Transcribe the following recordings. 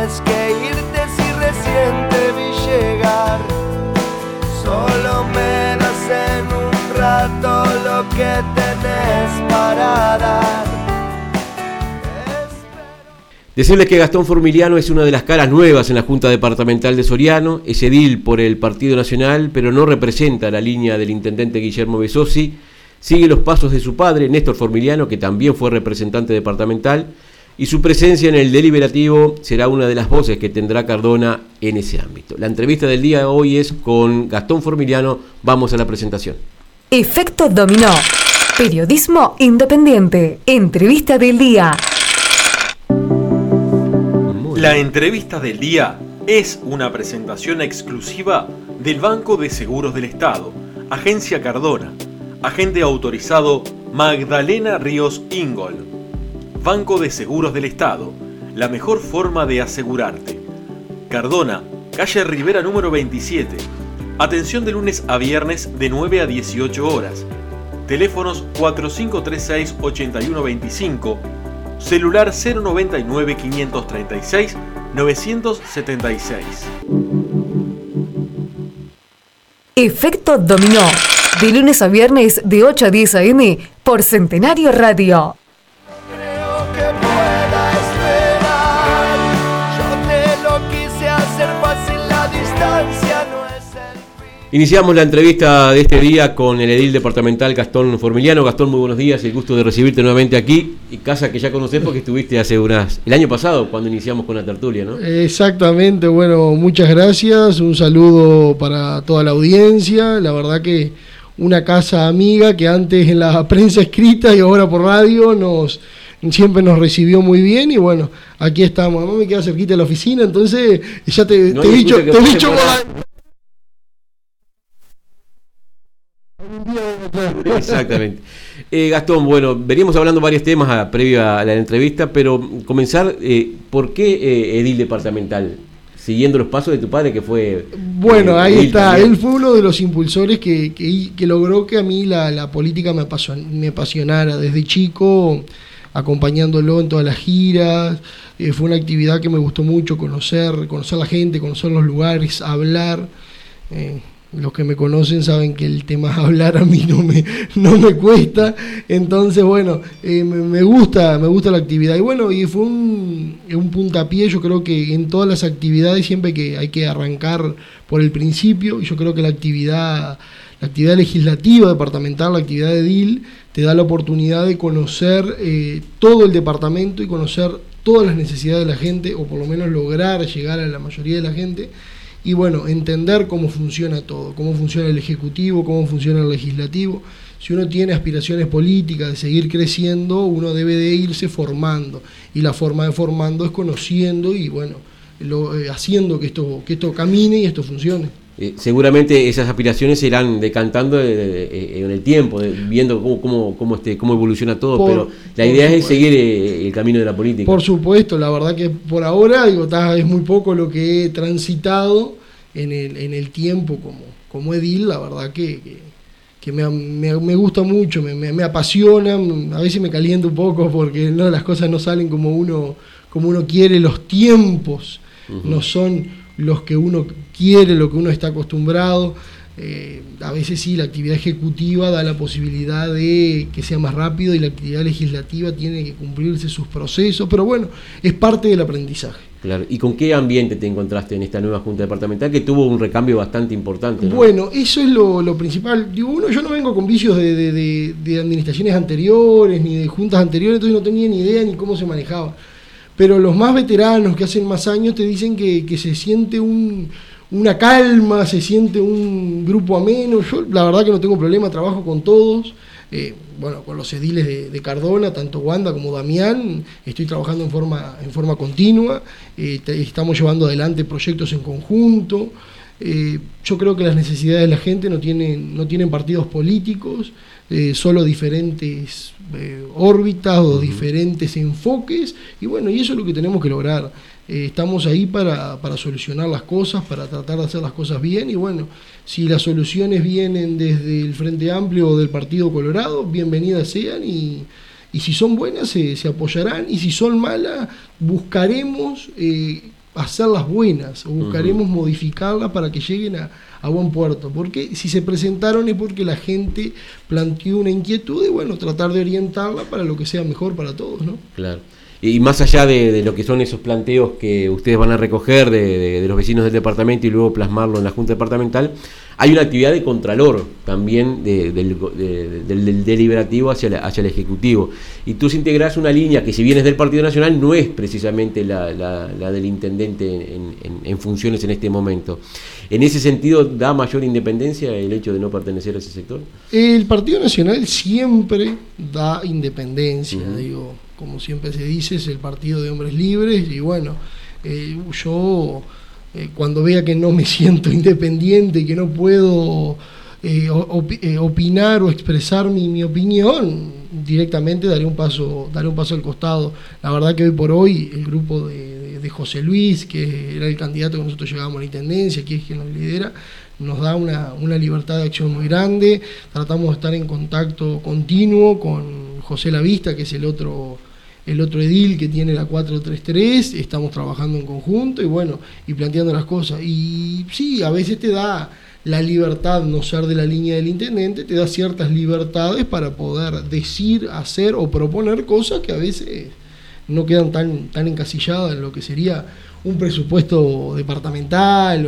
tienes que irte si recién te vi llegar. Solo me das en un rato lo que tenés para dar. Decirles que Gastón Formiliano es una de las caras nuevas en la Junta Departamental de Soriano, es edil por el Partido Nacional, pero no representa la línea del intendente Guillermo Besosi, sigue los pasos de su padre, Néstor Formiliano, que también fue representante departamental, y su presencia en el deliberativo será una de las voces que tendrá Cardona en ese ámbito. La entrevista del día de hoy es con Gastón Formiliano. Vamos a la presentación. Efecto Dominó. Periodismo independiente. Entrevista del día. La entrevista del día es una presentación exclusiva del Banco de Seguros del Estado, Agencia Cardona, agente autorizado Magdalena Ríos Ingol. Banco de Seguros del Estado, la mejor forma de asegurarte. Cardona, calle Rivera número 27. Atención de lunes a viernes de 9 a 18 horas. Teléfonos 4536-8125. Celular 099-536-976. Efecto Dominó. De lunes a viernes de 8 a 10 a.m. por Centenario Radio. Creo que pueda esperar. Yo te lo quise hacer fácil, la distancia no es el fin. Iniciamos la entrevista de este día con el edil departamental Gastón Formiliano. Gastón, muy buenos días, el gusto de recibirte nuevamente aquí, y casa que ya conocés porque estuviste el año pasado cuando iniciamos con la tertulia, ¿no? Exactamente, bueno, muchas gracias, un saludo para toda la audiencia, la verdad que una casa amiga que antes en la prensa escrita y ahora por radio siempre nos recibió muy bien, y bueno, aquí estamos. Además me queda cerquita de la oficina, entonces ya te he dicho Exactamente. Gastón, bueno, veníamos hablando varios temas previo a la entrevista, pero comenzar, ¿por qué edil departamental? Siguiendo los pasos de tu padre, que fue... Bueno, ahí está, también. Él fue uno de los impulsores que logró que a mí la política me apasionara desde chico, acompañándolo en todas las giras. Fue una actividad que me gustó mucho, conocer la gente, conocer los lugares, hablar. Los que me conocen saben que el tema de hablar a mí no me cuesta, entonces bueno, me gusta la actividad, y bueno, y fue un puntapié. Yo creo que en todas las actividades siempre que hay que arrancar por el principio, y yo creo que la actividad legislativa departamental, la actividad de edil, te da la oportunidad de conocer todo el departamento y conocer todas las necesidades de la gente, o por lo menos lograr llegar a la mayoría de la gente. Y bueno, entender cómo funciona todo, cómo funciona el Ejecutivo, cómo funciona el Legislativo. Si uno tiene aspiraciones políticas de seguir creciendo, uno debe de irse formando. Y la forma de formando es conociendo y bueno, haciendo que esto camine y esto funcione. Seguramente esas aspiraciones se irán decantando en el tiempo, viendo cómo evoluciona todo, pero la idea es seguir el camino de la política. Por supuesto, la verdad que por ahora es muy poco lo que he transitado en el tiempo como edil. La verdad que me gusta mucho, me apasiona, a veces me calienta un poco porque las cosas no salen como uno quiere, los tiempos no son los que uno quiere, lo que uno está acostumbrado. A veces sí, la actividad ejecutiva da la posibilidad de que sea más rápido, y la actividad legislativa tiene que cumplirse sus procesos, pero bueno, es parte del aprendizaje. Claro. ¿Y con qué ambiente te encontraste en esta nueva Junta Departamental que tuvo un recambio bastante importante, ¿no? Bueno, eso es lo principal. Digo, yo no vengo con vicios de administraciones anteriores, ni de juntas anteriores, entonces no tenía ni idea ni cómo se manejaba. Pero los más veteranos que hacen más años te dicen que se siente una calma, se siente un grupo ameno. Yo la verdad que no tengo problema, trabajo con todos, con los ediles de Cardona, tanto Wanda como Damián, estoy trabajando en forma continua, estamos llevando adelante proyectos en conjunto. Yo creo que las necesidades de la gente no tienen partidos políticos, solo diferentes órbitas o diferentes enfoques, y bueno, y eso es lo que tenemos que lograr. Estamos ahí para solucionar las cosas, para tratar de hacer las cosas bien, y bueno, si las soluciones vienen desde el Frente Amplio o del Partido Colorado, bienvenidas sean, y si son buenas se apoyarán, y si son malas buscaremos hacerlas buenas, o buscaremos modificarlas para que lleguen a buen puerto, porque si se presentaron es porque la gente planteó una inquietud y bueno, tratar de orientarla para lo que sea mejor para todos, ¿no? Claro. Y más allá de lo que son esos planteos que ustedes van a recoger de los vecinos del departamento y luego plasmarlo en la Junta Departamental, hay una actividad de contralor también del deliberativo hacia el Ejecutivo. Y tú integrás una línea que, si bien es del Partido Nacional, no es precisamente la del intendente en funciones en este momento. ¿En ese sentido da mayor independencia el hecho de no pertenecer a ese sector? El Partido Nacional siempre da independencia, digo, como siempre se dice, es el partido de hombres libres, y bueno, yo cuando vea que no me siento independiente, que no puedo opinar o expresar mi opinión, directamente daré un paso al costado. La verdad que hoy por hoy el grupo de José Luis, que era el candidato que nosotros llevábamos a la intendencia, que es quien nos lidera, nos da una libertad de acción muy grande. Tratamos de estar en contacto continuo con José Lavista, que es el otro edil que tiene la 433, estamos trabajando en conjunto y bueno, y planteando las cosas. Y sí, a veces te da la libertad, no ser de la línea del intendente, te da ciertas libertades para poder decir, hacer o proponer cosas que a veces no quedan tan encasilladas en lo que sería un presupuesto departamental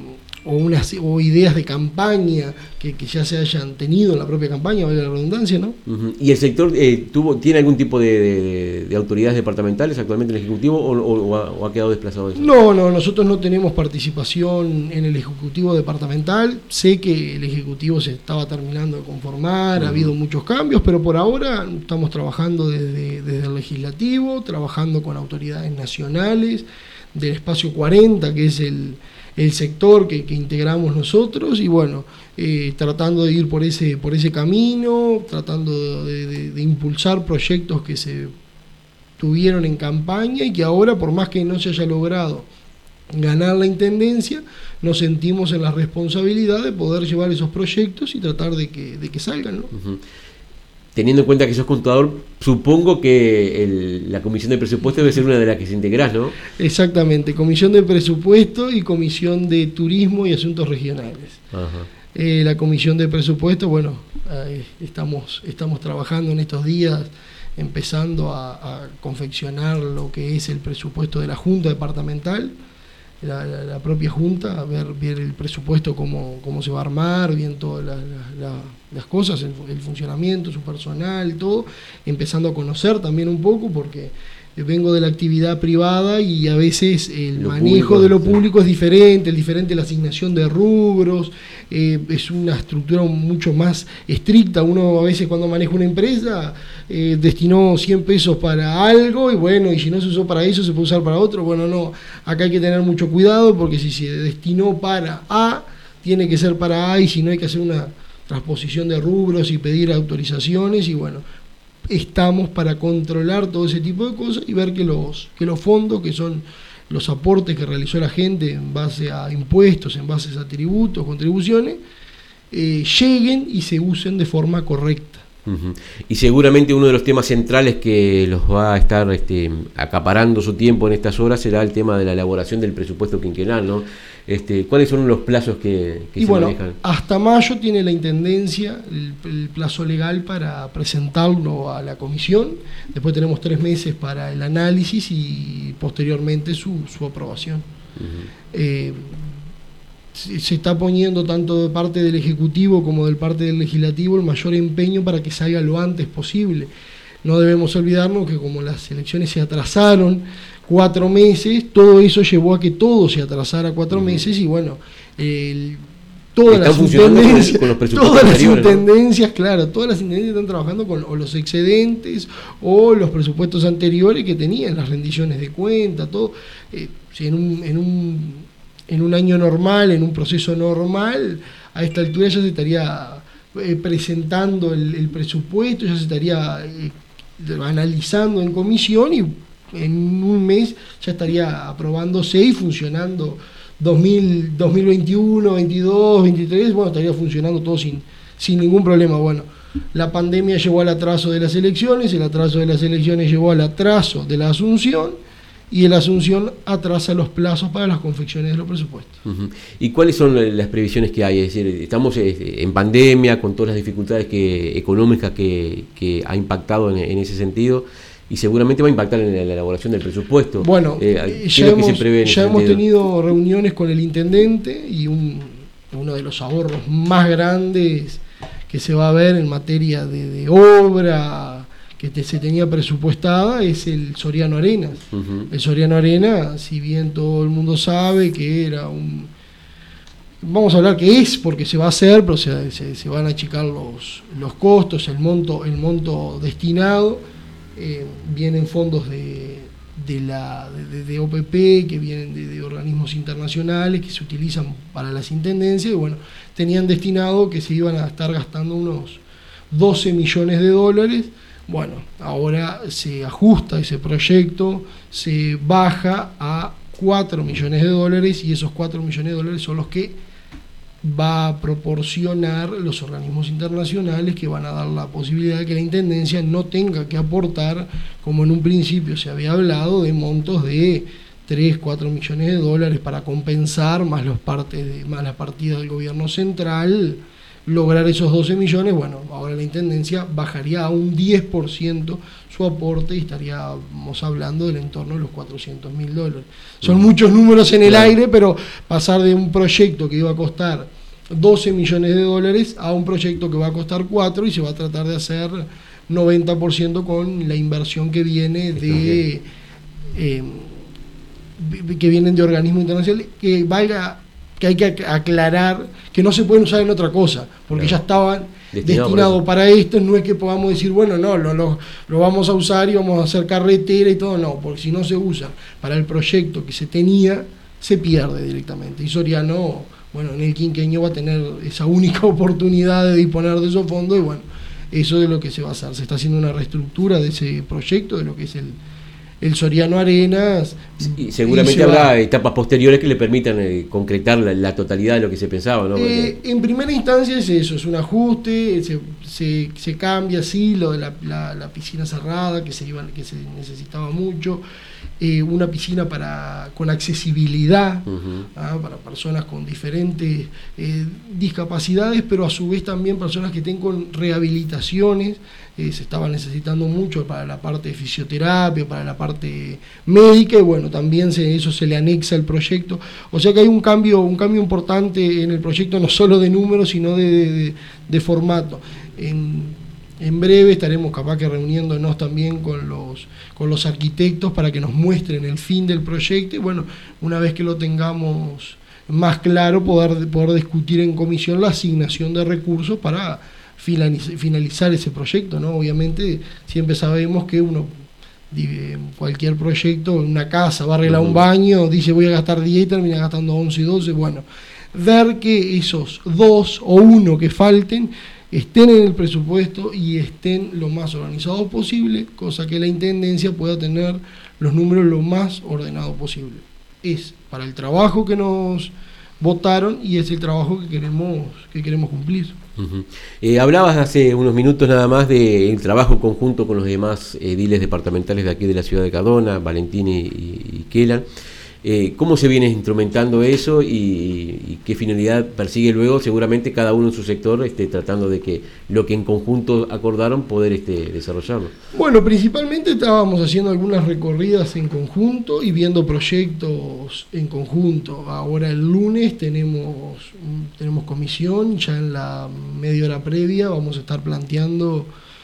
o ideas de campaña que ya se hayan tenido en la propia campaña, vale la redundancia, ¿no? ¿Y el sector tiene algún tipo de autoridades departamentales actualmente en el Ejecutivo o ha quedado desplazado de eso? No, nosotros no tenemos participación en el Ejecutivo departamental. Sé que el Ejecutivo se estaba terminando de conformar, ha habido muchos cambios, pero por ahora estamos trabajando desde el Legislativo, trabajando con autoridades nacionales del Espacio 40, que es el sector que integramos nosotros, y bueno, tratando de ir por ese camino, tratando de impulsar proyectos que se tuvieron en campaña y que ahora, por más que no se haya logrado ganar la intendencia, nos sentimos en la responsabilidad de poder llevar esos proyectos y tratar de que salgan, ¿no? Teniendo en cuenta que sos contador, supongo que la Comisión de Presupuesto debe ser una de las que se integrás, ¿no? Exactamente, Comisión de Presupuesto y Comisión de Turismo y Asuntos Regionales. La Comisión de Presupuesto, bueno, estamos trabajando en estos días, empezando a confeccionar lo que es el presupuesto de la Junta Departamental, la propia Junta, a ver el presupuesto, cómo se va a armar, bien todas las cosas, el funcionamiento, su personal, todo, empezando a conocer también un poco, porque vengo de la actividad privada y a veces el manejo de lo público es diferente, la asignación de rubros, es una estructura mucho más estricta. Uno a veces cuando maneja una empresa destinó 100 pesos para algo y bueno, y si no se usó para eso se puede usar para otro. Bueno, no, acá hay que tener mucho cuidado, porque si se destinó para A, tiene que ser para A, y si no hay que hacer una transposición de rubros y pedir autorizaciones, y bueno, estamos para controlar todo ese tipo de cosas y ver que los fondos, que son los aportes que realizó la gente en base a impuestos, en base a tributos, contribuciones, lleguen y se usen de forma correcta. Y seguramente uno de los temas centrales que los va a estar acaparando su tiempo en estas horas será el tema de la elaboración del presupuesto quinquenal, ¿no? ¿Cuáles son los plazos que se manejan? Hasta mayo tiene la Intendencia el plazo legal para presentarlo a la comisión. Después tenemos 3 meses para el análisis y posteriormente su aprobación. Se está poniendo tanto de parte del Ejecutivo como de parte del Legislativo el mayor empeño para que salga lo antes posible. No debemos olvidarnos que como las elecciones se atrasaron 4 meses, todo eso llevó a que todo se atrasara 4 meses y bueno, todas las intendencias están trabajando con o los excedentes o los presupuestos anteriores que tenían, las rendiciones de cuenta, todo. Si en un año normal, en un proceso normal, a esta altura ya se estaría presentando el presupuesto, ya se estaría analizando en comisión y en un mes ya estaría aprobándose y funcionando 2021, 22, 23, bueno, estaría funcionando todo sin ningún problema. Bueno, la pandemia llevó al atraso de las elecciones, el atraso de las elecciones llevó al atraso de la asunción y el Asunción atrasa los plazos para las confecciones de los presupuestos. Uh-huh. ¿Y cuáles son las previsiones que hay? Es decir, estamos en pandemia, con todas las dificultades económicas que ha impactado en ese sentido, y seguramente va a impactar en la elaboración del presupuesto. Bueno, ya hemos tenido reuniones con el intendente, y uno de los ahorros más grandes que se va a ver en materia de obra que se tenía presupuestada es el Soriano Arenas. Uh-huh. El Soriano Arenas, si bien todo el mundo sabe que era vamos a hablar que es porque se va a hacer, pero se van a achicar los costos, el monto destinado, vienen fondos de OPP, que vienen de organismos internacionales que se utilizan para las intendencias, y bueno, tenían destinado que se iban a estar gastando unos $12 millones. Bueno, ahora se ajusta ese proyecto, se baja a $4 millones, y esos $4 millones son los que va a proporcionar los organismos internacionales, que van a dar la posibilidad de que la intendencia no tenga que aportar, como en un principio se había hablado, de montos de $3-4 millones para compensar, más las partidas del gobierno central, lograr esos 12 millones. Bueno, ahora la intendencia bajaría a un 10% su aporte, y estaríamos hablando del entorno de los $400.000. Son muchos números en el aire, pero pasar de un proyecto que iba a costar $12 millones a un proyecto que va a costar 4, y se va a tratar de hacer 90% con la inversión que viene que vienen de organismos internacionales, que hay que aclarar que no se pueden usar en otra cosa, porque ya estaban destinados para esto. No es que podamos decir, bueno, no, lo vamos a usar y vamos a hacer carretera y todo, no, porque si no se usa para el proyecto que se tenía, se pierde directamente. Y Soriano, bueno, en el quinquenio va a tener esa única oportunidad de disponer de esos fondos, y bueno, eso es lo que se va a hacer. Se está haciendo una reestructura de ese proyecto, de lo que es el Soriano Arenas. Y seguramente habrá etapas posteriores que le permitan concretar la totalidad de lo que se pensaba, ¿no? En primera instancia es eso, es un ajuste, se cambia, sí, lo de la piscina cerrada, que se necesitaba mucho, una piscina con accesibilidad, uh-huh, para personas con diferentes discapacidades, pero a su vez también personas que tengan rehabilitaciones. Se estaba necesitando mucho para la parte de fisioterapia, para la parte médica, y bueno, también eso se le anexa al proyecto. O sea que hay un cambio importante en el proyecto, no solo de números, sino de formato. En breve estaremos capaz que reuniéndonos también con los arquitectos para que nos muestren el fin del proyecto, y bueno, una vez que lo tengamos más claro, poder discutir en comisión la asignación de recursos para finalizar ese proyecto, ¿no? Obviamente siempre sabemos que cualquier proyecto, una casa, va a arreglar un baño, dice voy a gastar 10 y termina gastando 11 y 12, bueno, ver que esos 2 o 1 que falten estén en el presupuesto y estén lo más organizados posible, cosa que la intendencia pueda tener los números lo más ordenados posible. Es para el trabajo que nos votaron y es el trabajo que queremos cumplir. Uh-huh. Hablabas hace unos minutos nada más del trabajo conjunto con los demás ediles departamentales de aquí de la ciudad de Cardona, Valentín y Kelan. ¿Cómo se viene instrumentando eso y qué finalidad persigue luego? Seguramente cada uno en su sector tratando de que lo que en conjunto acordaron poder desarrollarlo. Bueno, principalmente estábamos haciendo algunas recorridas en conjunto y viendo proyectos en conjunto. Ahora el lunes tenemos comisión, ya en la media hora previa vamos a estar planteando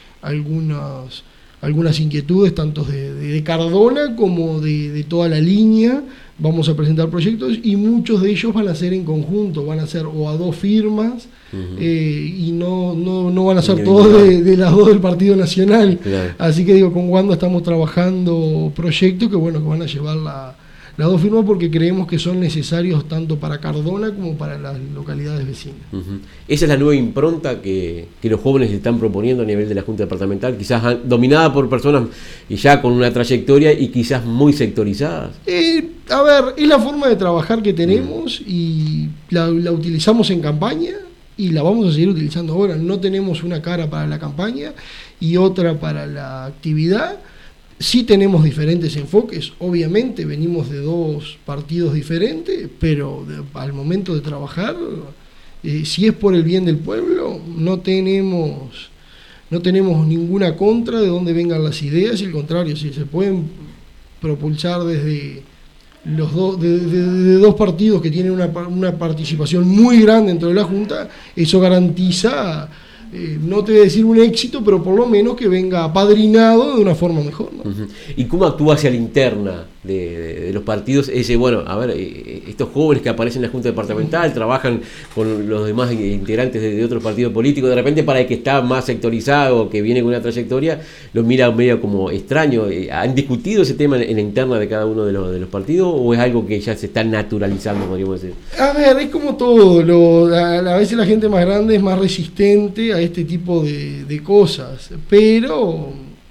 algunas inquietudes, tanto de Cardona como de toda la línea. Vamos a presentar proyectos y muchos de ellos van a ser en conjunto, van a ser o a 2 firmas, uh-huh, y no van a ser todos de las 2 del Partido Nacional. Claro. Así que digo, con Wanda estamos trabajando proyectos que van a llevar las 2 firmas, porque creemos que son necesarios tanto para Cardona como para las localidades vecinas. Uh-huh. Esa es la nueva impronta que los jóvenes están proponiendo a nivel de la Junta Departamental, quizás dominada por personas ya con una trayectoria y quizás muy sectorizadas. A ver, es la forma de trabajar que tenemos y la utilizamos en campaña y la vamos a seguir utilizando ahora. No tenemos una cara para la campaña y otra para la actividad. Sí tenemos diferentes enfoques, obviamente venimos de dos partidos diferentes, pero al momento de trabajar, si es por el bien del pueblo, no tenemos ninguna contra de dónde vengan las ideas, y al contrario, si se pueden propulsar desde los de dos partidos que tienen una participación muy grande dentro de la Junta, eso garantiza, no te voy a decir un éxito, pero por lo menos que venga apadrinado de una forma mejor, ¿no? Uh-huh. ¿Y cómo actúa hacia la interna de los partidos? Estos jóvenes que aparecen en la Junta Departamental, trabajan con los demás integrantes de otros partidos políticos, de repente para el que está más sectorizado, que viene con una trayectoria, lo mira medio como extraño. ¿Han discutido ese tema en la interna de cada uno de los partidos, o es algo que ya se está naturalizando, podríamos decir? A ver, es como todo, a veces la gente más grande es más resistente a este tipo de cosas, pero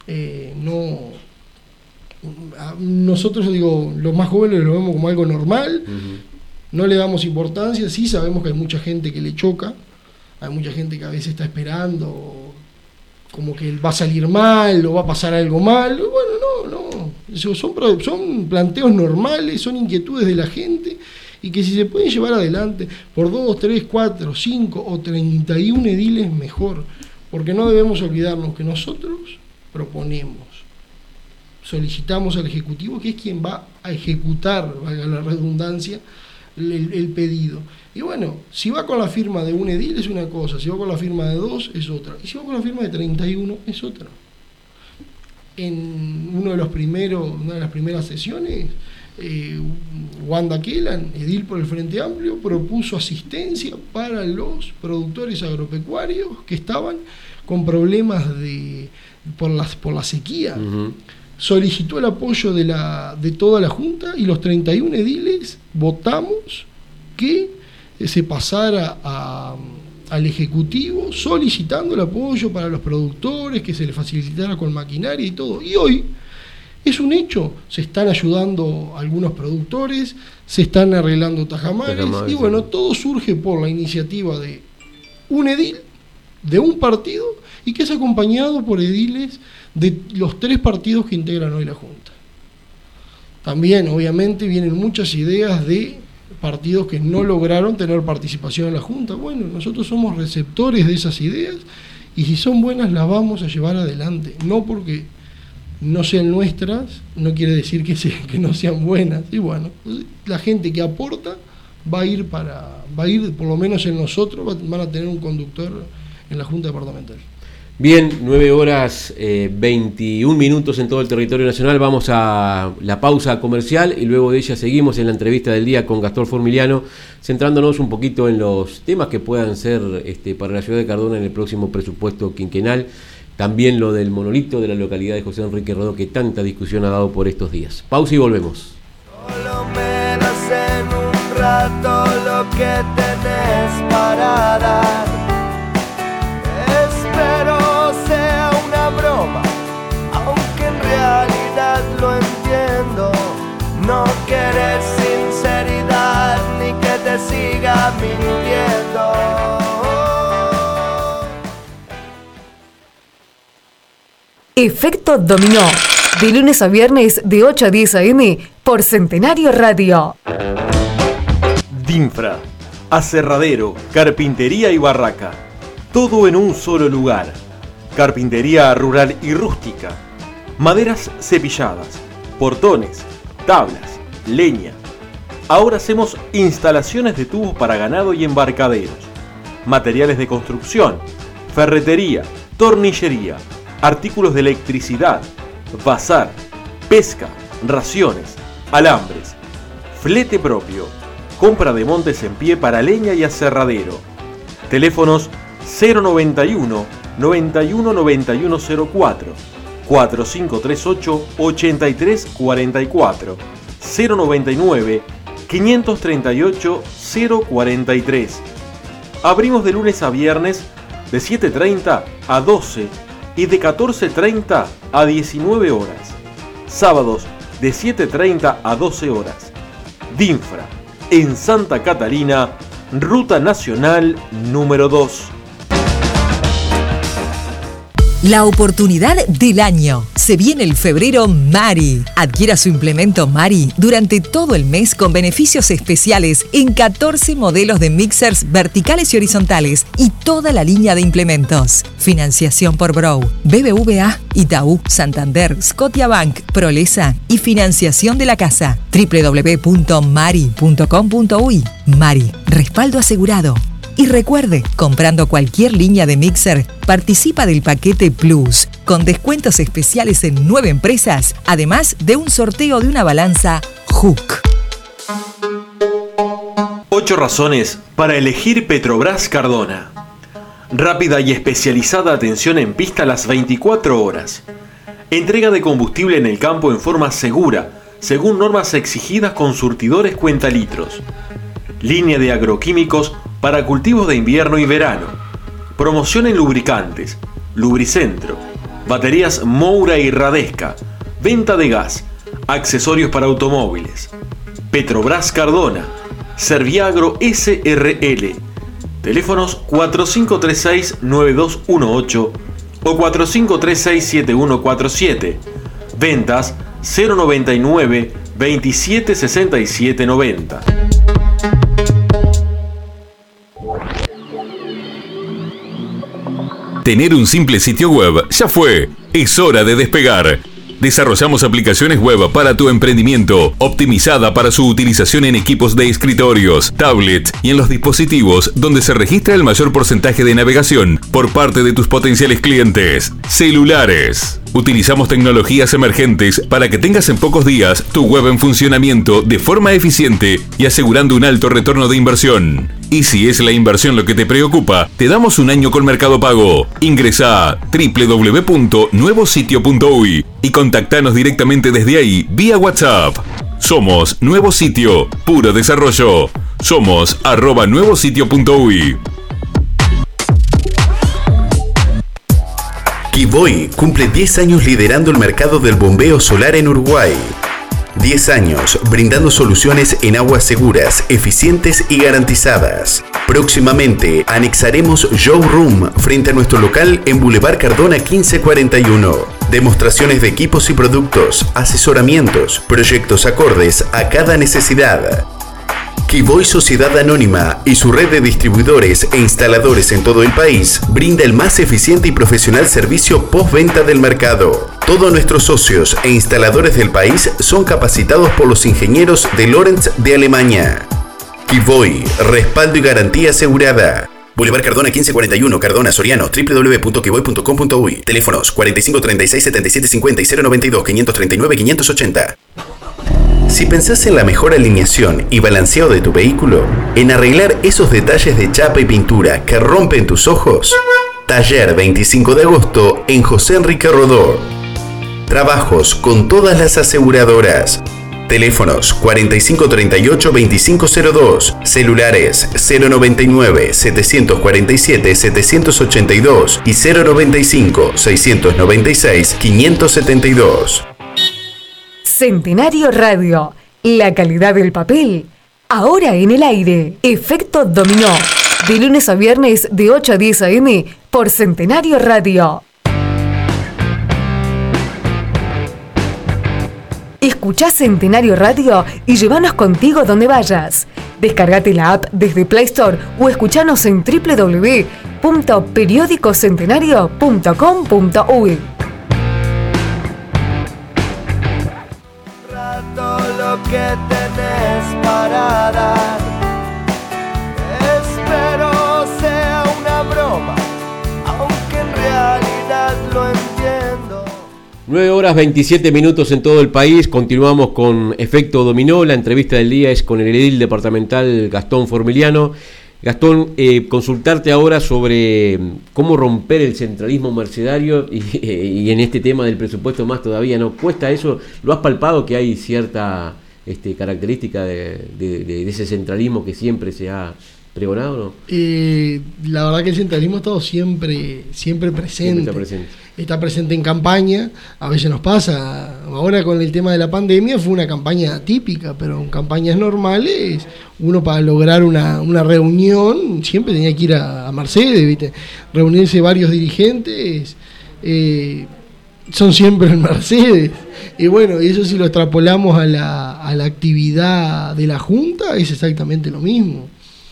nosotros, los más jóvenes lo vemos como algo normal, no le damos importancia. Sí sabemos que hay mucha gente que le choca, hay mucha gente que a veces está esperando como que va a salir mal o va a pasar algo mal. Bueno, no, son planteos normales, son inquietudes de la gente, y que si se pueden llevar adelante por 2, 3, 4, 5 o 31 ediles, mejor, porque no debemos olvidarnos que nosotros proponemos, solicitamos al Ejecutivo, que es quien va a ejecutar, valga la redundancia, el pedido. Y bueno, si va con la firma de un edil es una cosa, si va con la firma de 2 es otra, y si va con la firma de 31 es otra. En una de las primeras sesiones, Wanda Kellan, edil por el Frente Amplio, propuso asistencia para los productores agropecuarios que estaban con problemas por la sequía. Solicitó el apoyo de toda la Junta, y los 31 ediles votamos que se pasara al Ejecutivo solicitando el apoyo para los productores, que se les facilitara con maquinaria y todo. Y hoy es un hecho, se están ayudando algunos productores, se están arreglando tajamares, y bueno, todo surge por la iniciativa de un edil, de un partido, y que es acompañado por ediles de los 3 partidos que integran hoy la Junta. También, obviamente, vienen muchas ideas de partidos que no lograron tener participación en la Junta. Bueno, nosotros somos receptores de esas ideas, y si son buenas las vamos a llevar adelante, no porque no sean nuestras, no quiere decir que no sean buenas. Y bueno, la gente que aporta va a ir por lo menos en nosotros, van a tener un conductor en la Junta Departamental. Bien, 9:21 en todo el territorio nacional. Vamos a la pausa comercial y luego de ella seguimos en la entrevista del día con Gastón Formiliano, centrándonos un poquito en los temas que puedan ser para la ciudad de Cardona en el próximo presupuesto quinquenal. También lo del monolito de la localidad de José Enrique Rodó, que tanta discusión ha dado por estos días. Pausa y volvemos. Solo menos en un rato lo que tenés para dar. Espero sea una broma, aunque en realidad lo entiendo. No querés sinceridad ni que te siga mintiendo. Efecto Dominó, de lunes a viernes de 8 a 10 a.m. por Centenario Radio. Dinfra, aserradero, carpintería y barraca, todo en un solo lugar. Carpintería rural y rústica, maderas cepilladas, portones, tablas, leña. Ahora hacemos instalaciones de tubos para ganado y embarcaderos, materiales de construcción, ferretería, tornillería, artículos de electricidad, bazar, pesca, raciones, alambres, flete propio, compra de montes en pie para leña y aserradero. Teléfonos 091 91 9104, 4538 8344, 099 538 043. Abrimos de lunes a viernes de 7:30 a 12 y de 14:30 a 19 horas. Sábados de 7:30 a 12 horas. Dinfra, en Santa Catalina, Ruta Nacional número 2. La oportunidad del año. Se viene el febrero Mari. Adquiera su implemento Mari durante todo el mes con beneficios especiales en 14 modelos de mixers verticales y horizontales y toda la línea de implementos. Financiación por Brow, BBVA, Itaú, Santander, Scotiabank, Prolesa y financiación de la casa. www.mari.com.uy. Mari, respaldo asegurado. Y recuerde, comprando cualquier línea de mixer, participa del paquete Plus, con descuentos especiales en 9 empresas, además de un sorteo de una balanza Hook. 8 razones para elegir Petrobras Cardona. Rápida y especializada atención en pista las 24 horas. Entrega de combustible en el campo en forma segura, según normas exigidas con surtidores cuentalitros. Línea de agroquímicos para cultivos de invierno y verano. Promoción en lubricantes, Lubricentro, baterías Moura y Radesca, venta de gas, accesorios para automóviles. Petrobras Cardona, Serviagro SRL. Teléfonos 4536-9218 o 4536-7147. Ventas 099 2767 90. Tener un simple sitio web ya fue. Es hora de despegar. Desarrollamos aplicaciones web para tu emprendimiento, optimizada para su utilización en equipos de escritorios, tablets y en los dispositivos donde se registra el mayor porcentaje de navegación por parte de tus potenciales clientes. Celulares. Utilizamos tecnologías emergentes para que tengas en pocos días tu web en funcionamiento de forma eficiente y asegurando un alto retorno de inversión. Y si es la inversión lo que te preocupa, te damos un año con Mercado Pago. Ingresa a www.nuevositio.uy y contactanos directamente desde ahí vía WhatsApp. Somos Nuevo Sitio, puro desarrollo. Somos @nuevositio.uy. Kivoy cumple 10 años liderando el mercado del bombeo solar en Uruguay. 10 años brindando soluciones en aguas seguras, eficientes y garantizadas. Próximamente anexaremos showroom frente a nuestro local en Boulevard Cardona 1541. Demostraciones de equipos y productos, asesoramientos, proyectos acordes a cada necesidad. Kivoy Sociedad Anónima y su red de distribuidores e instaladores en todo el país brinda el más eficiente y profesional servicio postventa del mercado. Todos nuestros socios e instaladores del país son capacitados por los ingenieros de Lorenz de Alemania. Kivoy, respaldo y garantía asegurada. Boulevard Cardona 1541, Cardona, Soriano, www.kivoy.com.uy. Teléfonos 4536 7750 y 092 539 580. Si pensás en la mejor alineación y balanceado de tu vehículo, en arreglar esos detalles de chapa y pintura que rompen tus ojos, Taller 25 de agosto en José Enrique Rodó. Trabajos con todas las aseguradoras. Teléfonos 4538-2502, celulares 099-747-782 y 095-696-572. Centenario Radio, la calidad del papel, ahora en el aire. Efecto Dominó, de lunes a viernes de 8 a 10 a.m. por Centenario Radio. Escuchá Centenario Radio y llévanos contigo donde vayas. Descargate la app desde Play Store o escuchanos en www.periodicocentenario.com.uy. Lo que tenés para dar, espero sea una broma, aunque en realidad lo entiendo. 9 horas 27 minutos en todo el país. Continuamos con Efecto Dominó. La entrevista del día es con el edil departamental Gastón Formiliano. Gastón, consultarte ahora sobre cómo romper el centralismo mercedario y en este tema del presupuesto más todavía, ¿no? ¿Cuesta eso? ¿Lo has palpado que hay cierta característica de ese centralismo que siempre se ha pregonado, ¿no? La verdad que el centralismo ha estado siempre presente. Siempre está presente. Está presente en campaña, a veces nos pasa, ahora con el tema de la pandemia fue una campaña típica, pero en campañas normales, uno para lograr una reunión siempre tenía que ir a Mercedes, ¿viste? Reunirse varios dirigentes son siempre en Mercedes. Y bueno, y eso si lo extrapolamos a la actividad de la Junta, es exactamente lo mismo.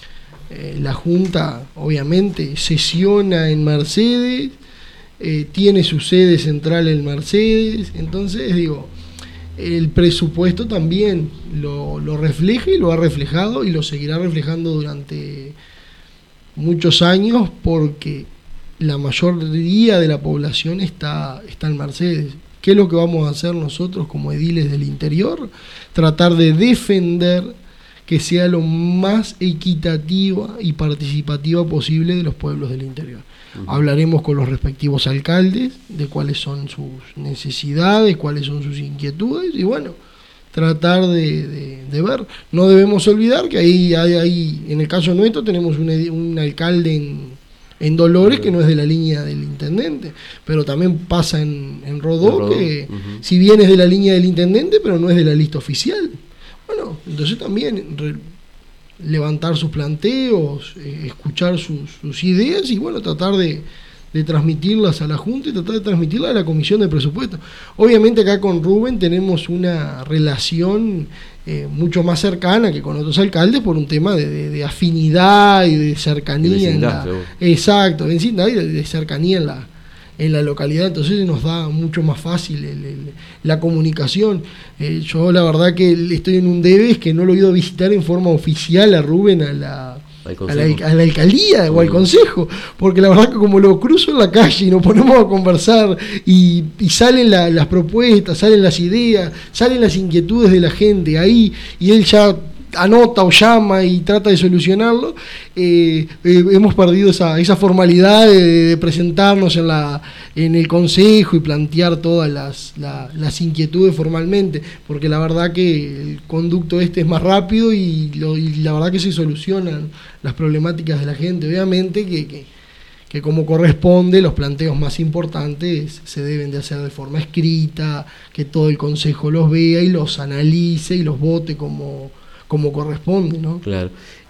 La Junta obviamente sesiona en Mercedes, tiene su sede central en Mercedes, entonces digo, el presupuesto también lo refleja y lo ha reflejado y lo seguirá reflejando durante muchos años, porque la mayoría de la población está en Mercedes. ¿Qué es lo que vamos a hacer nosotros como ediles del interior? Tratar de defender que sea lo más equitativa y participativa posible de los pueblos del interior. Hablaremos con los respectivos alcaldes de cuáles son sus necesidades, cuáles son sus inquietudes, y bueno, tratar de ver. No debemos olvidar que ahí en el caso nuestro tenemos un alcalde en Dolores que no es de la línea del intendente, pero también pasa en Rodó, que si bien es de la línea del intendente, pero no es de la lista oficial. Bueno, entonces también levantar sus planteos, escuchar sus ideas y bueno, tratar de transmitirlas a la Junta y tratar de transmitirlas a la Comisión de Presupuesto. Obviamente acá con Rubén tenemos una relación mucho más cercana que con otros alcaldes por un tema de afinidad y de cercanía. Exacto, de vecindad y de cercanía en la localidad, entonces nos da mucho más fácil la comunicación. Yo la verdad que estoy en un debe, es que no lo he ido a visitar en forma oficial a Rubén a la alcaldía o al consejo, porque la verdad que como lo cruzo en la calle y nos ponemos a conversar y salen las propuestas, salen las ideas, salen las inquietudes de la gente ahí, y él ya anota o llama y trata de solucionarlo, hemos perdido esa formalidad de presentarnos en el consejo y plantear todas las inquietudes formalmente, porque la verdad que el conducto es más rápido y la verdad que se solucionan las problemáticas de la gente. Obviamente que como corresponde, los planteos más importantes se deben de hacer de forma escrita, que todo el consejo los vea y los analice y los vote como corresponde, ¿no? Claro.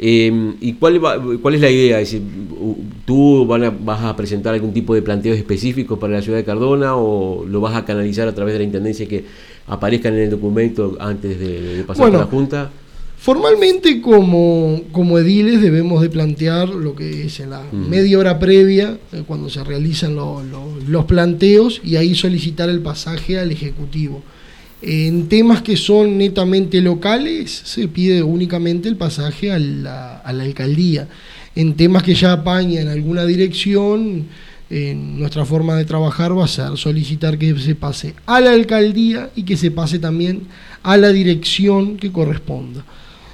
¿Y cuál es la idea? Es decir, ¿tú vas a presentar algún tipo de planteos específicos para la ciudad de Cardona o lo vas a canalizar a través de la Intendencia que aparezcan en el documento antes de pasar por la Junta? Formalmente como ediles debemos de plantear lo que es en la media hora previa, cuando se realizan los planteos, y ahí solicitar el pasaje al Ejecutivo. En temas que son netamente locales se pide únicamente el pasaje a la alcaldía. En temas que ya apañan alguna dirección, nuestra forma de trabajar va a ser solicitar que se pase a la alcaldía y que se pase también a la dirección que corresponda.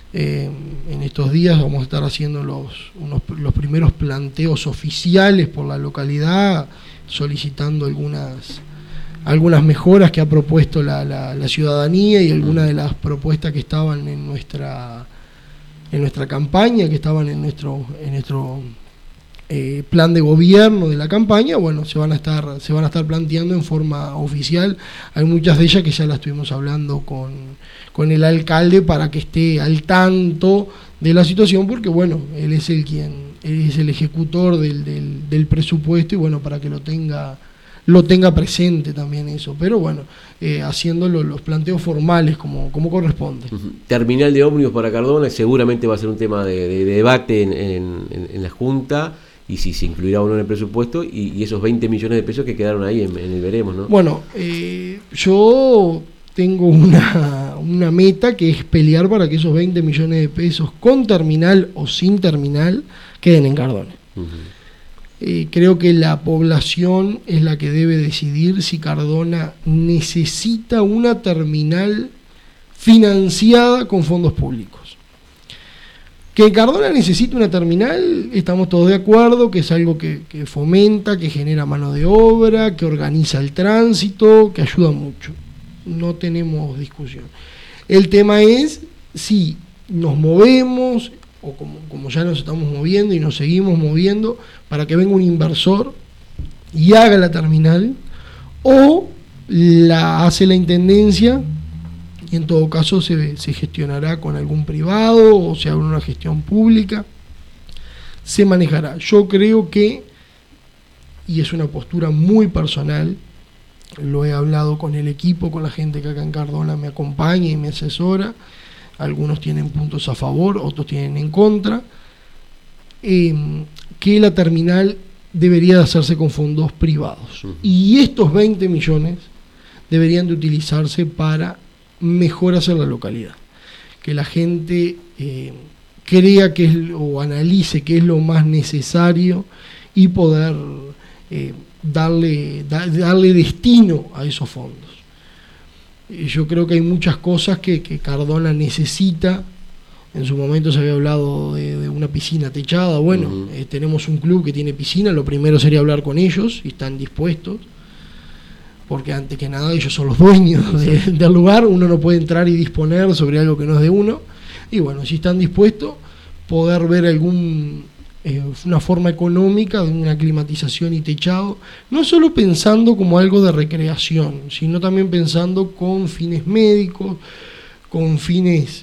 En estos días vamos a estar haciendo los primeros planteos oficiales por la localidad, solicitando algunas mejoras que ha propuesto la ciudadanía y algunas de las propuestas que estaban en nuestra campaña, que estaban en nuestro plan de gobierno de la campaña. Bueno, se van a estar planteando en forma oficial. Hay muchas de ellas que ya las estuvimos hablando con el alcalde para que esté al tanto de la situación, porque bueno, él es el ejecutor del presupuesto, y bueno, para que lo tenga presente también eso, pero bueno, haciendo los planteos formales como corresponde. Terminal de ómnibus para Cardona seguramente va a ser un tema de debate en la Junta, y si se incluirá o no en el presupuesto, y esos 20 millones de pesos que quedaron ahí en el veremos, ¿no? Bueno, yo tengo una meta, que es pelear para que esos 20 millones de pesos, con terminal o sin terminal, queden en Cardona. Creo que la población es la que debe decidir si Cardona necesita una terminal financiada con fondos públicos. Que Cardona necesita una terminal, estamos todos de acuerdo, que es algo que fomenta, que genera mano de obra, que organiza el tránsito, que ayuda mucho. No tenemos discusión. El tema es si nos movemos, o como ya nos estamos moviendo y nos seguimos moviendo, para que venga un inversor y haga la terminal, o la hace la Intendencia, y en todo caso se gestionará con algún privado o se haga una gestión pública, se manejará. Yo creo que y es una postura muy personal. Lo he hablado con el equipo, con la gente que acá en Cardona me acompaña y me asesora. Algunos tienen puntos a favor, otros tienen en contra. Que la terminal debería de hacerse con fondos privados. Y estos 20 millones deberían de utilizarse para mejoras en la localidad. Que la gente crea que es, o analice qué es lo más necesario y poder darle destino a esos fondos. Yo creo que hay muchas cosas que Cardona necesita. En su momento se había hablado de una piscina techada. Bueno, tenemos un club que tiene piscina. Lo primero sería hablar con ellos y están dispuestos, porque antes que nada ellos son los dueños del lugar. Uno no puede entrar y disponer sobre algo que no es de uno. Y bueno, si están dispuestos, poder ver una forma económica de una climatización y techado, no solo pensando como algo de recreación, sino también pensando con fines médicos, con fines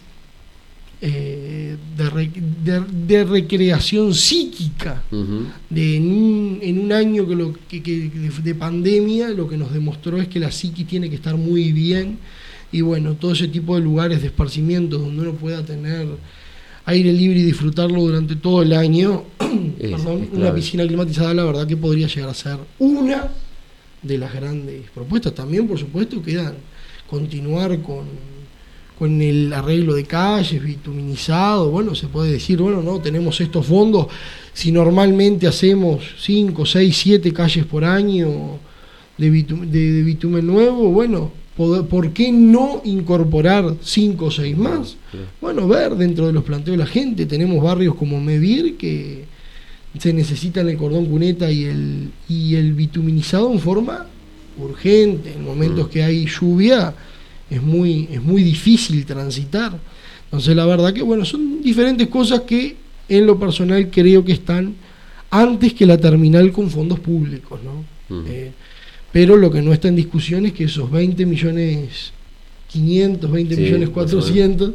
de recreación psíquica. En un año de pandemia, lo que nos demostró es que la psiqui tiene que estar muy bien, y bueno, todo ese tipo de lugares de esparcimiento donde uno pueda tener aire libre y disfrutarlo durante todo el año. Una piscina climatizada, la verdad que podría llegar a ser una de las grandes propuestas. También, por supuesto, quedan continuar con el arreglo de calles, bituminizado. Bueno, se puede decir, bueno, no, tenemos estos fondos. Si normalmente hacemos 5, 6, 7 calles por año de bitumen nuevo, bueno, ¿por qué no incorporar 5 o 6 más? Bueno, ver dentro de los planteos de la gente. Tenemos barrios como Mevir que se necesitan el cordón cuneta y el bituminizado en forma urgente. En momentos que hay lluvia es muy difícil transitar. Entonces la verdad que bueno, son diferentes cosas que en lo personal creo que están antes que la terminal con fondos públicos, ¿no? Pero lo que no está en discusión es que esos 20 millones 500, 20 millones 400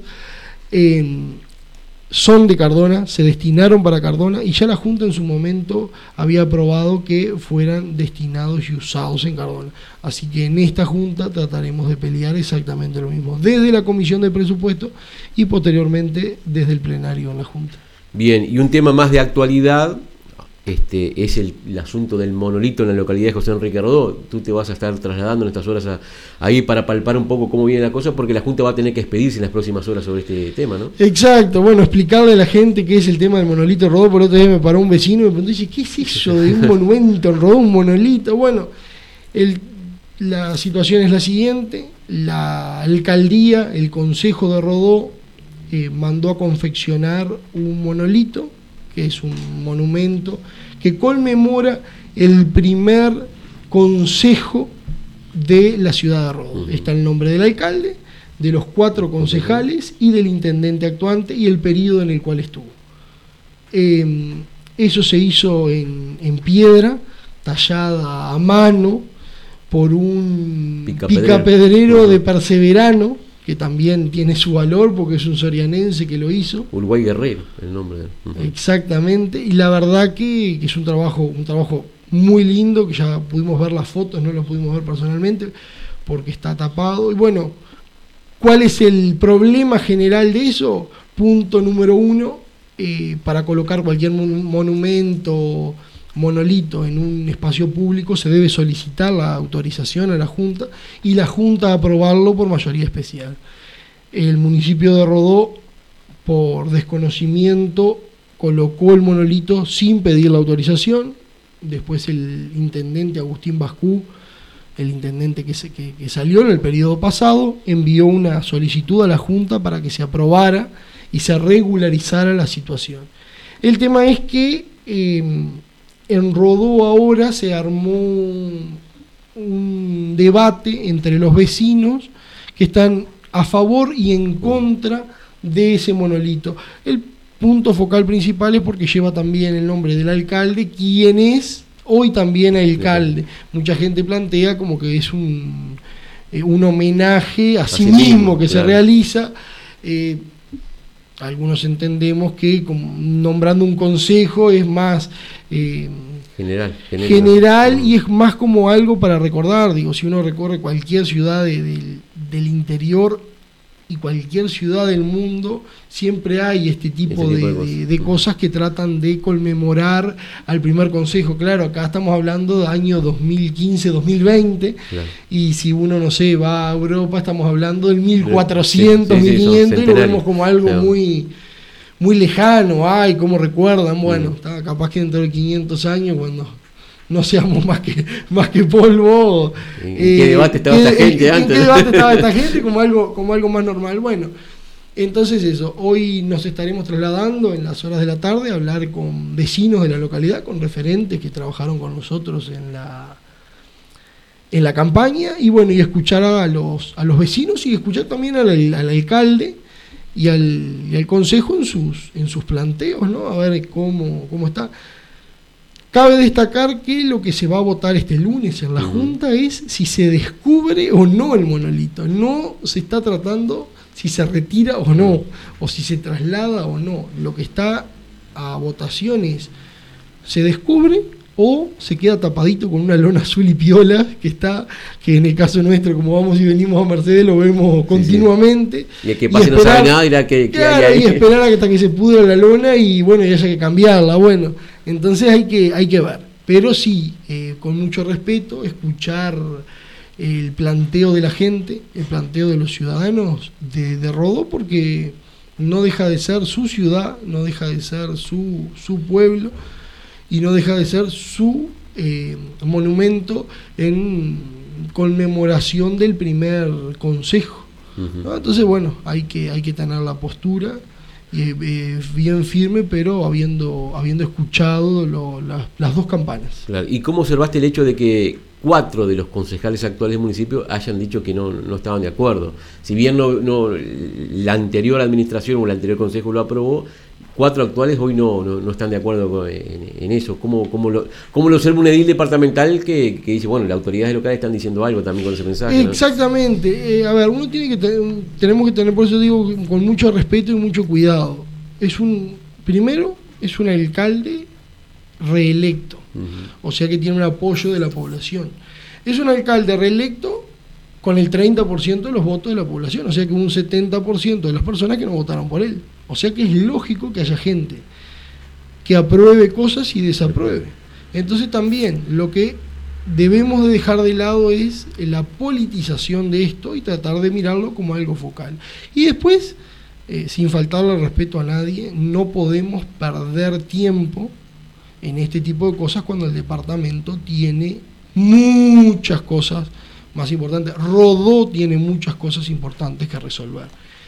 son de Cardona, se destinaron para Cardona, y ya la Junta en su momento había aprobado que fueran destinados y usados en Cardona. Así que en esta Junta trataremos de pelear exactamente lo mismo, desde la Comisión de Presupuesto y posteriormente desde el plenario en la Junta. Bien, y un tema más de actualidad es el asunto del monolito en la localidad de José Enrique Rodó. Tú te vas a estar trasladando en estas horas ahí para palpar un poco cómo viene la cosa, porque la Junta va a tener que expedirse en las próximas horas sobre este tema, ¿no? Exacto, bueno, explicarle a la gente qué es el tema del monolito de Rodó. Por otro día me paró un vecino y me preguntó, dice, ¿qué es eso de un monumento en Rodó, un monolito? Bueno, la situación es la siguiente: la alcaldía, el Consejo de Rodó, mandó a confeccionar un monolito, que es un monumento que conmemora el primer consejo de la ciudad de Rodó. Está el nombre del alcalde, de los 4 concejales y del intendente actuante y el periodo en el cual estuvo. Eso se hizo en piedra, tallada a mano por un picapedrero de Perseverano, que también tiene su valor porque es un sorianense que lo hizo. Uruguay Guerrero, el nombre de él. Exactamente, y la verdad que es un trabajo muy lindo, que ya pudimos ver las fotos, no lo pudimos ver personalmente porque está tapado. Y bueno, ¿cuál es el problema general de eso? Punto número 1, para colocar cualquier monumento, monolito en un espacio público, se debe solicitar la autorización a la Junta y la Junta aprobarlo por mayoría especial. El municipio de Rodó, por desconocimiento, colocó el monolito sin pedir la autorización. Después el intendente Agustín Bascú, el intendente que salió en el periodo pasado, envió una solicitud a la Junta para que se aprobara y se regularizara la situación. El tema es que en Rodó ahora se armó un debate entre los vecinos que están a favor y en contra de ese monolito. El punto focal principal es porque lleva también el nombre del alcalde, quien es hoy también alcalde. Mucha gente plantea como que es un homenaje a sí mismo que se realiza. Algunos entendemos que nombrando un consejo es más general, y es más como algo para recordar. Digo, si uno recorre cualquier ciudad del interior y cualquier ciudad del mundo, siempre hay este tipo de cosas que tratan de conmemorar al primer consejo. Claro, acá estamos hablando de año 2015-2020, claro. Y si uno, no sé, va a Europa, estamos hablando del 1400, 1500, y lo vemos como algo, claro, muy lejano. Ay, cómo recuerdan. Bueno, está capaz que dentro de 500 años, cuando no seamos más que polvo. ¿En qué debate estaba esta gente antes? ¿En qué debate estaba esta gente? Como algo más normal. Bueno, entonces eso, hoy nos estaremos trasladando en las horas de la tarde a hablar con vecinos de la localidad, con referentes que trabajaron con nosotros en la campaña, y bueno, y escuchar a los vecinos, y escuchar también al alcalde y al consejo en sus planteos, ¿no? A ver cómo está. Cabe destacar que lo que se va a votar este lunes en la Junta es si se descubre o no el monolito. No se está tratando si se retira o no, o si se traslada o no. Lo que está a votación es: se descubre o se queda tapadito con una lona azul y piola, que en el caso nuestro, como vamos y venimos a Mercedes, lo vemos continuamente. Sí. Y el que pase no sabe nada, dirá que hay ahí. Y esperar hasta que se pudra la lona y bueno, y haya que cambiarla. Bueno, entonces hay que ver. Pero sí, con mucho respeto, escuchar el planteo de la gente, el planteo de los ciudadanos de Rodó, porque no deja de ser su ciudad, no deja de ser su pueblo, y no deja de ser su monumento en conmemoración del primer consejo, ¿no? Entonces, bueno, hay que tener la postura bien firme, pero habiendo escuchado las dos campanas. Claro. ¿Y cómo observaste el hecho de que 4 de los concejales actuales del municipio hayan dicho que no estaban de acuerdo? Si bien la anterior administración o el anterior consejo lo aprobó, 4 actuales hoy no están de acuerdo en eso. ¿Cómo lo observa un edil departamental que dice, bueno, las autoridades locales están diciendo algo también con ese mensaje? Exactamente. A ver, uno tenemos que tener, por eso digo, con mucho respeto y mucho cuidado. Primero, es un alcalde reelecto, o sea que tiene un apoyo de la población. Es un alcalde reelecto con el 30% de los votos de la población, o sea que un 70% de las personas que no votaron por él. O sea que es lógico que haya gente que apruebe cosas y desapruebe. Entonces también lo que debemos de dejar de lado es la politización de esto y tratar de mirarlo como algo focal. Y después, sin faltarle respeto a nadie, no podemos perder tiempo en este tipo de cosas cuando el departamento tiene muchas cosas más importantes. Rodó tiene muchas cosas importantes que resolver.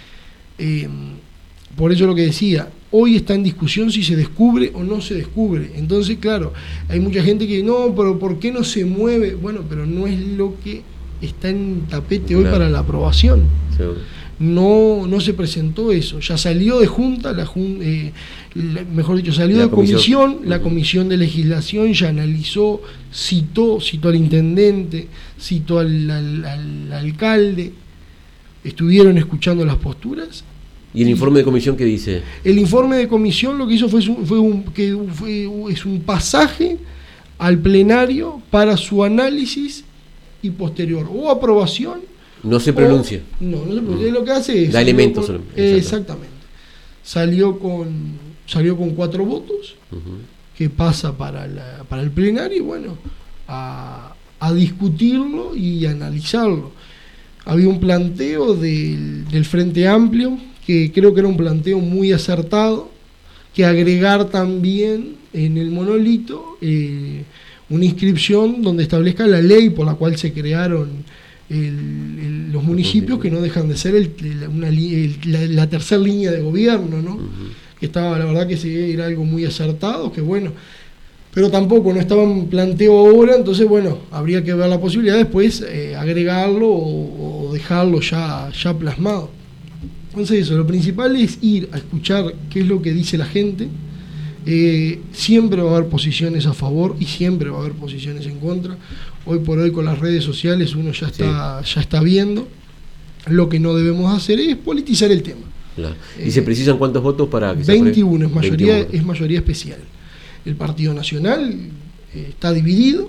Por eso lo que decía, hoy está en discusión si se descubre o no se descubre. Entonces, claro, hay mucha gente que no, pero ¿por qué no se mueve? Bueno, pero no es lo que está en tapete hoy para la aprobación. Sí. No se presentó eso. Ya salió de Junta, mejor dicho, salió de comisión. La Comisión de Legislación ya analizó, citó al intendente, citó al alcalde, estuvieron escuchando las posturas. ¿Y el informe de comisión qué dice? El informe de comisión lo que hizo es un pasaje al plenario para su análisis y posterior o aprobación. No se pronuncia. No se pronuncia. Lo que hace es... Da elementos. Exactamente. Salió con 4 votos, que pasa para el plenario, y bueno, a discutirlo y analizarlo. Había un planteo del Frente Amplio, que creo que era un planteo muy acertado, que agregar también en el monolito una inscripción donde establezca la ley por la cual se crearon los municipios, que no dejan de ser la tercera línea de gobierno, ¿no? Que estaba, la verdad que era algo muy acertado, que bueno, pero tampoco no estaba en planteo ahora, entonces bueno, habría que ver la posibilidad después agregarlo o dejarlo ya plasmado. Entonces eso, lo principal es ir a escuchar qué es lo que dice la gente. Siempre va a haber posiciones a favor y siempre va a haber posiciones en contra. Hoy por hoy con las redes sociales uno ya está viendo. Lo que no debemos hacer es politizar el tema. Claro. ¿Y se precisan cuántos votos para que 21, es mayoría especial. El Partido Nacional está dividido,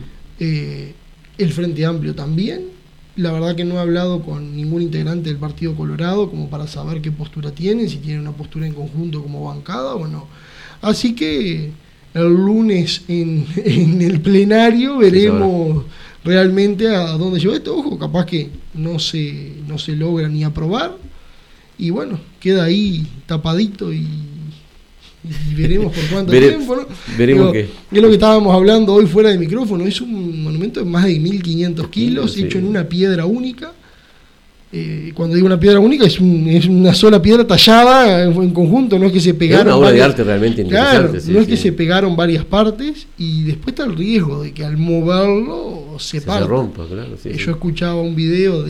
el Frente Amplio también. La verdad que no he hablado con ningún integrante del Partido Colorado como para saber qué postura tienen, si tienen una postura en conjunto como bancada o no. Así que el lunes en el plenario veremos realmente a dónde lleva esto. Ojo, capaz que no se logra ni aprobar y bueno, queda ahí tapadito y veremos por cuánto tiempo, ¿no? Veremos qué. Es lo que estábamos hablando hoy fuera de micrófono. Es un monumento de más de 1.500 kilos, hecho en una piedra única. Cuando digo una piedra única, es una sola piedra tallada en conjunto, no es que se pegaron. Es una obra de arte realmente interesante. Claro, no es que se pegaron varias partes y después está el riesgo de que al moverlo se parta. Se rompa, claro. Yo escuchaba un video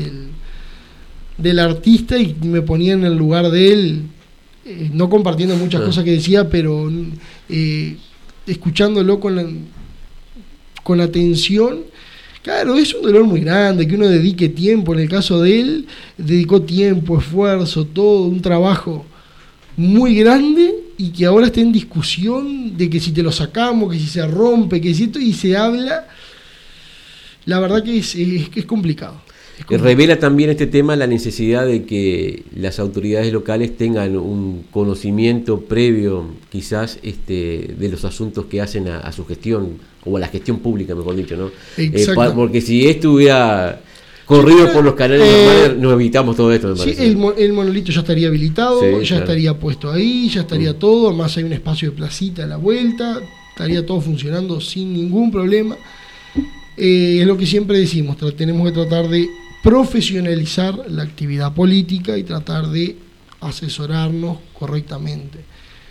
del artista y me ponía en el lugar de él. No compartiendo muchas cosas que decía, pero escuchándolo con atención. Claro, es un dolor muy grande, que uno dedique tiempo. En el caso de él, dedicó tiempo, esfuerzo, todo, un trabajo muy grande y que ahora está en discusión de que si te lo sacamos, que si se rompe, que si esto, y se habla. La verdad que es complicado. Revela también este tema la necesidad de que las autoridades locales tengan un conocimiento previo, quizás, de los asuntos que hacen a su gestión, o a la gestión pública, mejor dicho, ¿no? Porque si esto hubiera corrido por los canales normales, nos evitamos todo esto, me parece. Sí, el monolito ya estaría habilitado, estaría puesto ahí, ya estaría todo, además hay un espacio de placita a la vuelta, estaría todo funcionando sin ningún problema. Es lo que siempre decimos, tenemos que tratar de profesionalizar la actividad política y tratar de asesorarnos correctamente.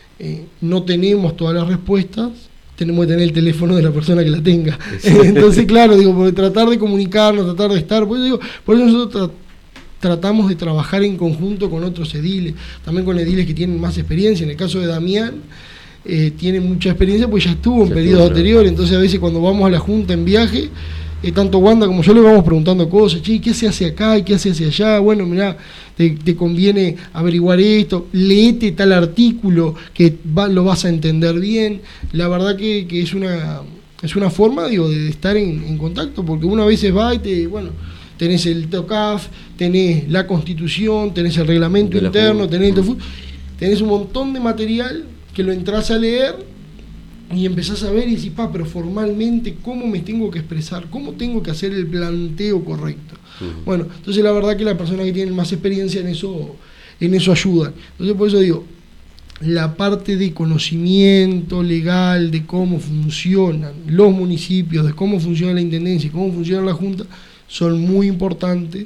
No tenemos todas las respuestas, tenemos que tener el teléfono de la persona que la tenga. Entonces, claro, por tratar de comunicarnos, tratar de estar, por eso nosotros tratamos de trabajar en conjunto con otros ediles, también con ediles que tienen más experiencia. En el caso de Damián, tiene mucha experiencia porque ya estuvo en periodos anteriores, entonces a veces cuando vamos a la junta en viaje, tanto Wanda como yo le vamos preguntando cosas, ¿qué se hace acá y qué se hace allá? Bueno, mirá, te conviene averiguar esto, léete tal artículo que lo vas a entender bien. La verdad que es una forma, de estar en contacto, porque uno a veces va y tenés el TOCAF, tenés la Constitución, tenés el reglamento interno, tenés un montón de material que lo entras a leer y empezás a ver y decís, pero formalmente, ¿cómo me tengo que expresar? ¿Cómo tengo que hacer el planteo correcto? Bueno, entonces la verdad que las personas que tienen más experiencia en eso ayudan. Entonces por eso digo, la parte de conocimiento legal de cómo funcionan los municipios, de cómo funciona la intendencia y cómo funciona la junta, son muy importantes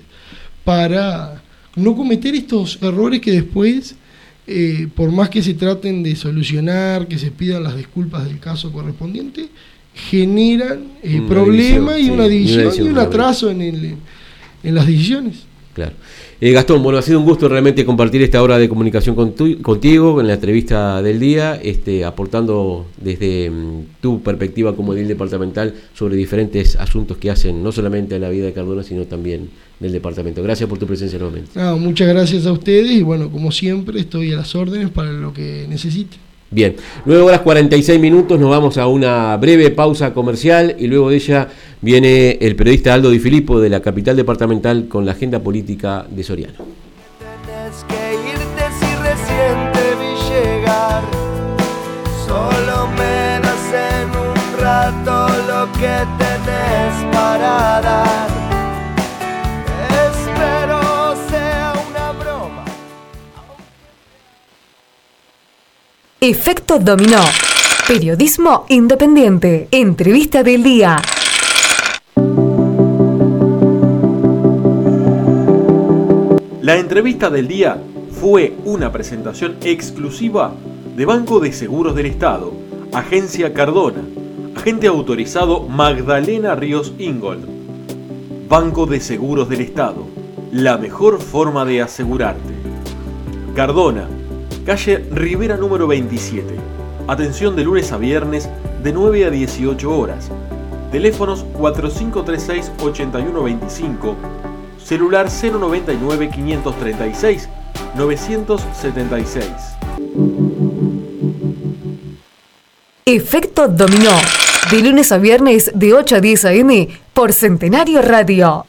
para no cometer estos errores que después, por más que se traten de solucionar, que se pidan las disculpas del caso correspondiente, generan problemas y una división y un atraso en las decisiones. Claro. Gastón, ha sido un gusto realmente compartir esta hora de comunicación contigo, en la entrevista del día, aportando desde tu perspectiva como edil departamental sobre diferentes asuntos que hacen no solamente a la vida de Cardona, sino también del departamento. Gracias por tu presencia nuevamente. Muchas gracias a ustedes y como siempre estoy a las órdenes para lo que necesiten. Bien, 9:46, nos vamos a una breve pausa comercial y luego de ella viene el periodista Aldo Di Filippo de la capital departamental con la agenda política de Soriano. Tenés que irte si recién te vi llegar, solo me das en un rato lo que tenés para dar, espero sea una broma. Efecto Dominó. Periodismo independiente. Entrevista del día. La entrevista del día fue una presentación exclusiva de Banco de Seguros del Estado, Agencia Cardona, agente autorizado Magdalena Ríos Ingold. Banco de Seguros del Estado, la mejor forma de asegurarte. Cardona, calle Rivera número 27. Atención de lunes a viernes de 9 a 18 horas. Teléfonos 4536-8125. Celular 099-536-976. Efecto Dominó. De lunes a viernes de 8 a 10 a.m. por Centenario Radio.